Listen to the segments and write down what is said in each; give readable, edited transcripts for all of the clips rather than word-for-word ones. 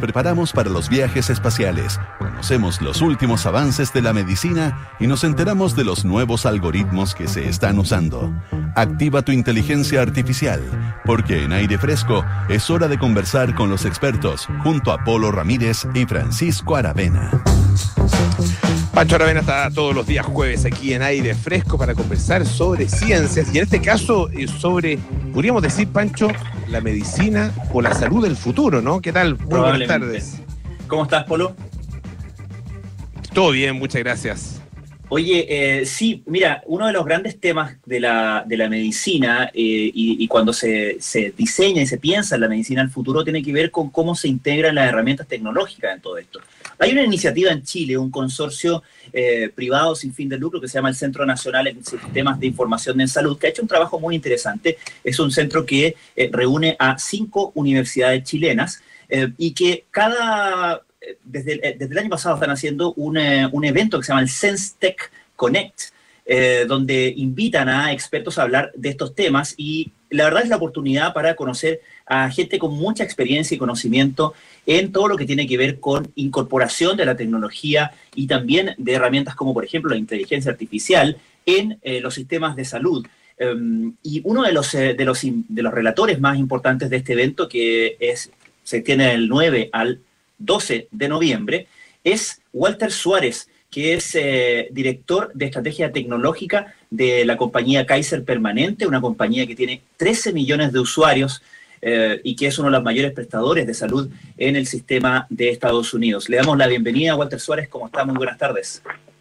preparamos para los viajes espaciales, conocemos los últimos avances de la medicina y nos enteramos de los nuevos algoritmos que se están usando. Activa tu inteligencia artificial, porque en Aire Fresco es hora de conversar con los expertos, junto a Polo Ramírez y Francisco Aravena. Pancho Aravena está todos los días jueves aquí en Aire Fresco para conversar sobre ciencias y en este caso sobre, podríamos decir, Pancho, la medicina o la salud del futuro, ¿no? ¿Qué tal? Muy buenas tardes. ¿Cómo estás, Polo? Todo bien, muchas gracias. Oye, sí, mira, uno de los grandes temas de la medicina y cuando se diseña y se piensa en la medicina del futuro tiene que ver con cómo se integran las herramientas tecnológicas en todo esto. Hay una iniciativa en Chile, un consorcio privado sin fin de lucro que se llama el Centro Nacional en Sistemas de Información en Salud, que ha hecho un trabajo muy interesante. Es un centro que reúne a 5 universidades chilenas y que desde el año pasado están haciendo un evento que se llama el SenseTech Connect, donde invitan a expertos a hablar de estos temas y la verdad es la oportunidad para conocer a gente con mucha experiencia y conocimiento en todo lo que tiene que ver con incorporación de la tecnología y también de herramientas como, por ejemplo, la inteligencia artificial en los sistemas de salud. Y uno de los relatores más importantes de este evento, se tiene del 9 al 12 de noviembre, es Walter Suárez, que es director de estrategia tecnológica de la compañía Kaiser Permanente, una compañía que tiene 13 millones de usuarios y que es uno de los mayores prestadores de salud en el sistema de Estados Unidos. Le damos la bienvenida a Walter Suárez. ¿Cómo está? Muy buenas tardes.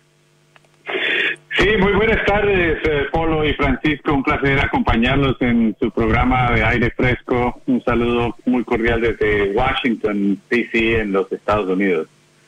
Sí, muy buenas tardes, Polo y Francisco. Un placer acompañarlos en su programa de Aire Fresco. Un saludo muy cordial desde Washington, D.C., en los Estados Unidos.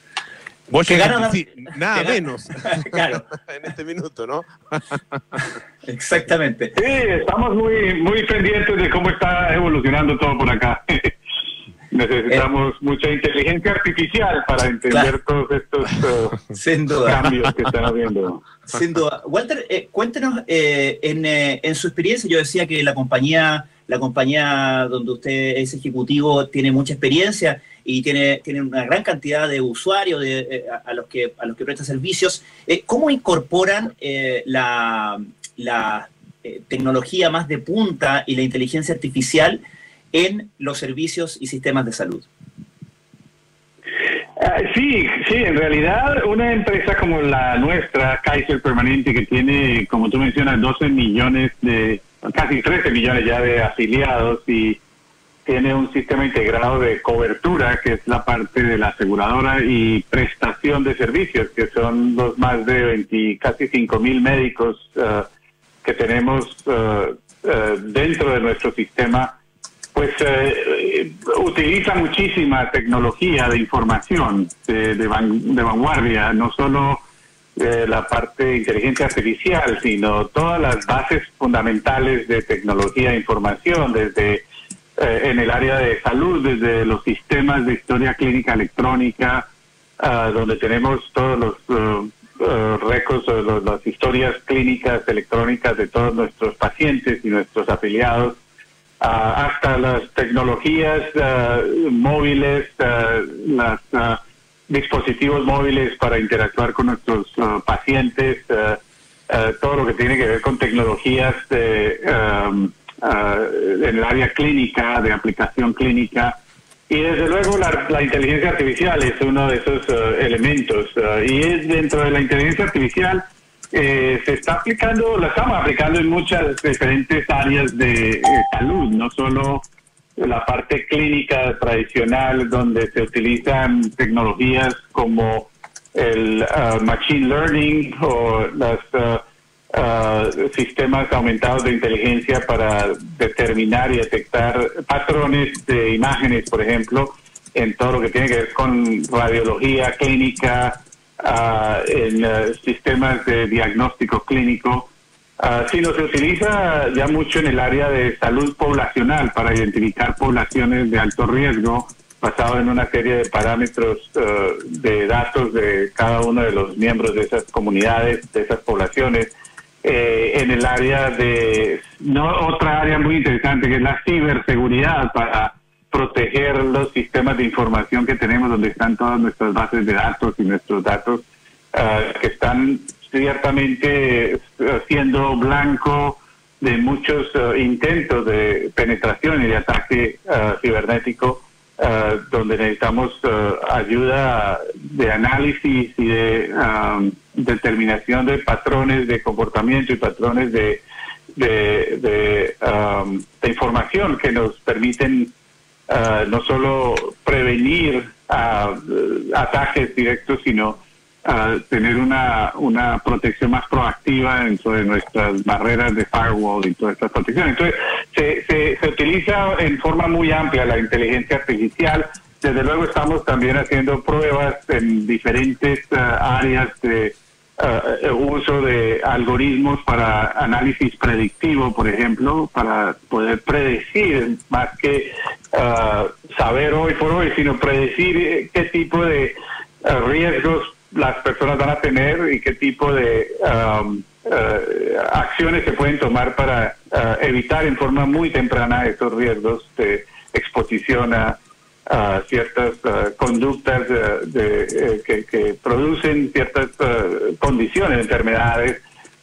Nada menos. Claro. En este minuto, ¿no? Exactamente. Sí, estamos muy pendientes de cómo está evolucionando todo por acá. Necesitamos mucha inteligencia artificial para entender todos estos sin duda, cambios que están habiendo. Sin duda. Walter, cuéntenos, en su experiencia, yo decía que la compañía donde usted es ejecutivo tiene mucha experiencia y tiene una gran cantidad de usuarios a los que presta servicios. ¿Cómo incorporan la tecnología más de punta y la inteligencia artificial en los servicios y sistemas de salud? Sí, en realidad una empresa como la nuestra, Kaiser Permanente, que tiene, como tú mencionas, casi 13 millones ya de afiliados y tiene un sistema integrado de cobertura, que es la parte de la aseguradora, y prestación de servicios, que son los más de casi 5,000 médicos que tenemos dentro de nuestro sistema. Pues utiliza muchísima tecnología de información de vanguardia, no solo la parte de inteligencia artificial, sino todas las bases fundamentales de tecnología de información, desde en el área de salud, desde los sistemas de historia clínica electrónica, donde tenemos todos los récords, las historias clínicas electrónicas de todos nuestros pacientes y nuestros afiliados, hasta las tecnologías móviles, los dispositivos móviles para interactuar con nuestros pacientes, todo lo que tiene que ver con tecnologías en el área clínica, de aplicación clínica. Y desde luego la inteligencia artificial es uno de esos elementos. Y es dentro de la inteligencia artificial la estamos aplicando en muchas diferentes áreas de salud, no solo la parte clínica tradicional, donde se utilizan tecnologías como el machine learning o los sistemas aumentados de inteligencia para determinar y detectar patrones de imágenes, por ejemplo, en todo lo que tiene que ver con radiología clínica, en sistemas de diagnóstico clínico, sino se utiliza ya mucho en el área de salud poblacional para identificar poblaciones de alto riesgo, basado en una serie de parámetros de datos de cada uno de los miembros de esas comunidades, de esas poblaciones. En el área de otra área muy interesante, que es la ciberseguridad, para proteger los sistemas de información que tenemos, donde están todas nuestras bases de datos y nuestros datos, que están ciertamente siendo blanco de muchos intentos de penetración y de ataque cibernético, donde necesitamos ayuda de análisis y de determinación de patrones de comportamiento y patrones de información que nos permiten no solo prevenir ataques directos, sino tener una protección más proactiva dentro de nuestras barreras de firewall y todas estas protecciones. Entonces, se utiliza en forma muy amplia la inteligencia artificial. Desde luego estamos también haciendo pruebas en diferentes áreas de uso de algoritmos para análisis predictivo, por ejemplo, para poder predecir, más que saber hoy por hoy, sino predecir qué tipo de riesgos las personas van a tener y qué tipo de acciones se pueden tomar para evitar en forma muy temprana estos riesgos de exposición a ciertas conductas que producen ciertas condiciones, enfermedades,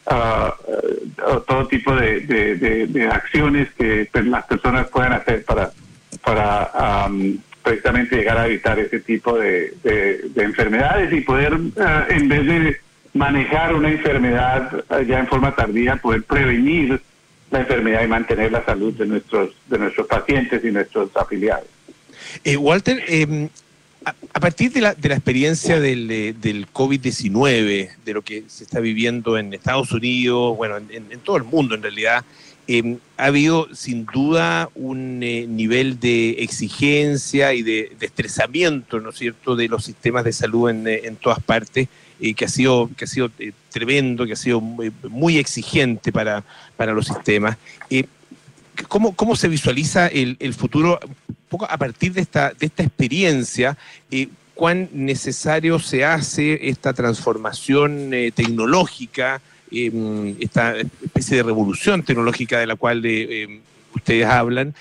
todo tipo de acciones que las personas puedan hacer para precisamente llegar a evitar ese tipo de enfermedades y poder, en vez de manejar una enfermedad ya en forma tardía, poder prevenir la enfermedad y mantener la salud de nuestros pacientes y nuestros afiliados. Walter, a partir de la experiencia del COVID-19, de lo que se está viviendo en Estados Unidos, bueno, en todo el mundo en realidad, ha habido sin duda un nivel de exigencia y de estresamiento, ¿no es cierto?, de los sistemas de salud en todas partes, que ha sido tremendo, que ha sido muy exigente para los sistemas. ¿Cómo se visualiza el futuro, un poco a partir de esta experiencia? ¿Cuán necesario se hace esta transformación tecnológica, esta especie de revolución tecnológica de la cual ustedes hablan,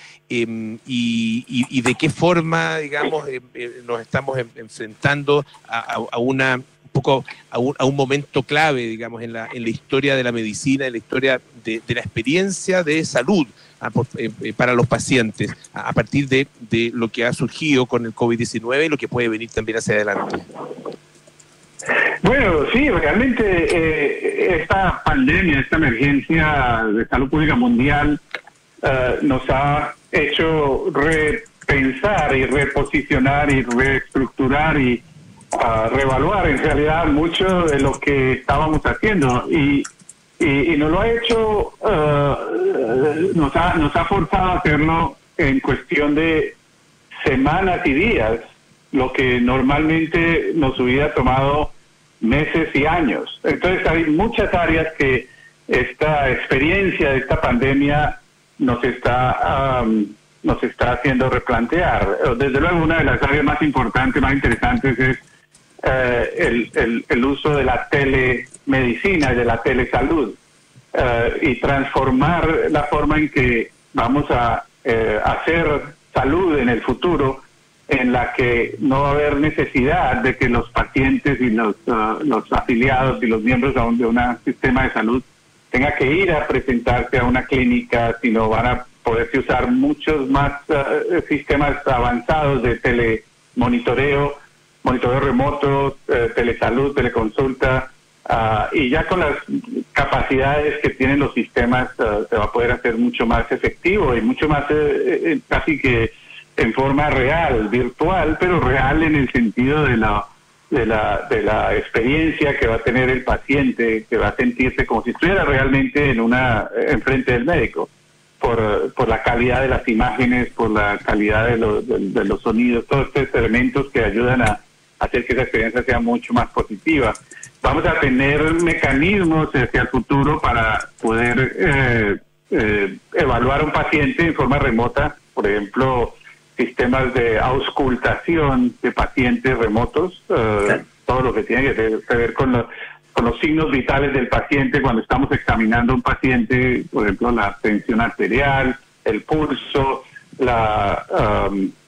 y de qué forma, digamos, nos estamos enfrentando a un momento clave, digamos, en la historia de la medicina, en la historia de la experiencia de salud para los pacientes, a partir de lo que ha surgido con el COVID-19 y lo que puede venir también hacia adelante? Bueno, sí, realmente esta pandemia, esta emergencia de salud pública mundial nos ha hecho repensar y reposicionar y reestructurar y reevaluar en realidad mucho de lo que estábamos haciendo y nos lo ha hecho, nos ha forzado a hacerlo en cuestión de semanas y días, lo que normalmente nos hubiera tomado meses y años. Entonces hay muchas áreas que esta experiencia de esta pandemia nos está haciendo replantear. Desde luego una de las áreas más importantes, más interesantes es el uso de la telemedicina y de la telesalud, y transformar la forma en que vamos a hacer salud en el futuro, en la que no va a haber necesidad de que los pacientes y los afiliados y los miembros de un sistema de salud tengan que ir a presentarse a una clínica, sino van a poderse usar muchos más sistemas avanzados de telemonitoreo, monitoreo remoto, telesalud, teleconsulta, y ya con las capacidades que tienen los sistemas se va a poder hacer mucho más efectivo y mucho más casi que en forma real, virtual, pero real en el sentido de la experiencia que va a tener el paciente, que va a sentirse como si estuviera realmente enfrente del médico, por la calidad de las imágenes, por la calidad de los sonidos, todos estos elementos que ayudan a hacer que esa experiencia sea mucho más positiva. Vamos a tener mecanismos hacia el futuro para poder evaluar a un paciente en forma remota, por ejemplo, sistemas de auscultación de pacientes remotos, todo lo que tiene que ver con los signos vitales del paciente cuando estamos examinando a un paciente, por ejemplo, la tensión arterial, el pulso,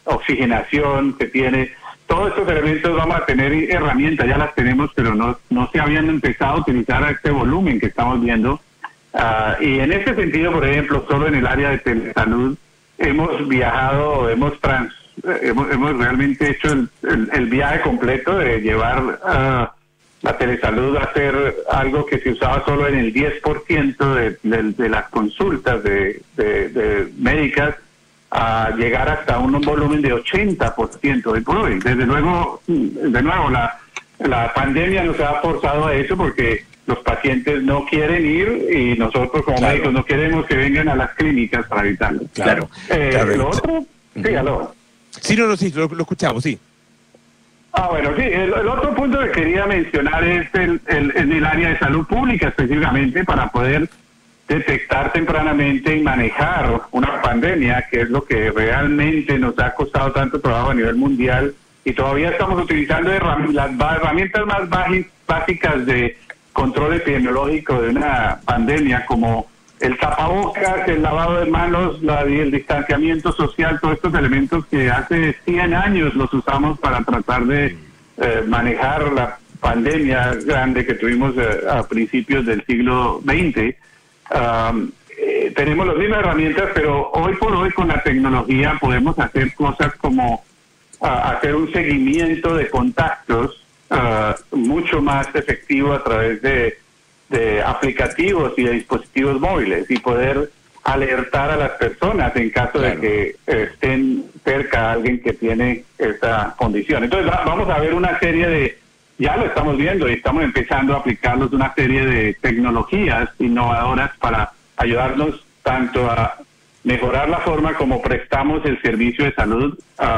oxigenación, se tiene todos estos elementos. Vamos a tener herramientas, ya las tenemos, pero no se habían empezado a utilizar a este volumen que estamos viendo. Y en este sentido, por ejemplo, solo en el área de telesalud hemos viajado, hemos realmente hecho el viaje completo de llevar la telesalud a ser algo que se usaba solo en el 10% de las consultas de médicas, a llegar hasta un volumen de 80% hoy por hoy. Desde luego, de nuevo, la pandemia nos ha forzado a eso, porque los pacientes no quieren ir y nosotros como médicos no queremos que vengan a las clínicas para evitarlo. Claro. Lo otro, sí, aló. Sí, sí, lo escuchamos, sí. Bueno, sí, el otro punto que quería mencionar es en el área de salud pública, específicamente para poder detectar tempranamente y manejar una pandemia, que es lo que realmente nos ha costado tanto trabajo a nivel mundial, y todavía estamos utilizando las herramientas más básicas de control epidemiológico de una pandemia, como el tapabocas, el lavado de manos, el distanciamiento social, todos estos elementos que hace 100 años los usamos para tratar de manejar la pandemia grande que tuvimos a principios del siglo XX. Tenemos las mismas herramientas, pero hoy por hoy con la tecnología podemos hacer cosas como hacer un seguimiento de contactos mucho más efectivo a través de aplicativos y de dispositivos móviles, y poder alertar a las personas en caso de que estén cerca a alguien que tiene esta condición. Entonces vamos a ver una serie ya lo estamos viendo y estamos empezando a aplicarlos, una serie de tecnologías innovadoras para ayudarnos tanto a mejorar la forma como prestamos el servicio de salud,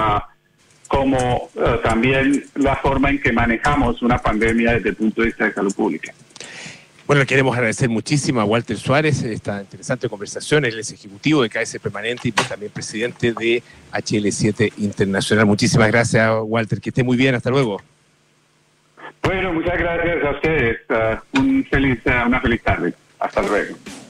como también la forma en que manejamos una pandemia desde el punto de vista de salud pública. Bueno, le queremos agradecer muchísimo a Walter Suárez esta interesante conversación. Él es ejecutivo de KS Permanente y también presidente de HL7 Internacional. Muchísimas gracias, Walter. Que esté muy bien. Hasta luego. Bueno, muchas gracias a ustedes. Una feliz tarde. Hasta luego.